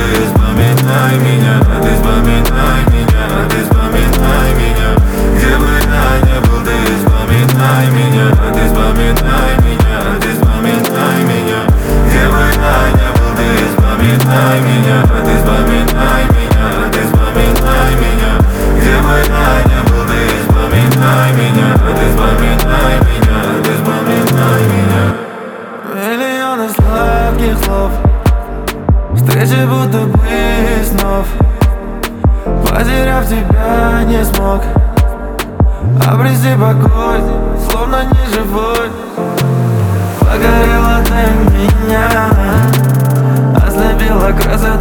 ты вспоминай меня, ты вспоминай меня, ты вспоминай меня. Где бы я ни был, ты вспоминай меня, ты вспоминай меня, ты вспоминай меня. Где бы я ни был, ты вспоминай меня, ты вспоминай меня, ты вспоминай меня. Где бы я ни был, ты вспоминай меня, ты вспоминай меня, ты вспоминай меня. Миллионы сладких слов, встречи будто бы снов. Потеряв тебя не смог обрести покой, словно не живой. Погорела ты меня, ослепила красота